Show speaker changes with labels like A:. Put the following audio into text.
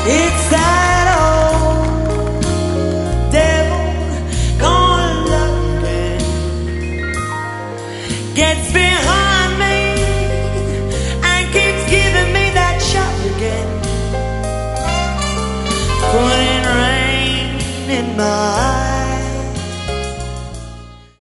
A: It's that old devil gone love again. Gets behind me and keeps giving me that shot again. Funny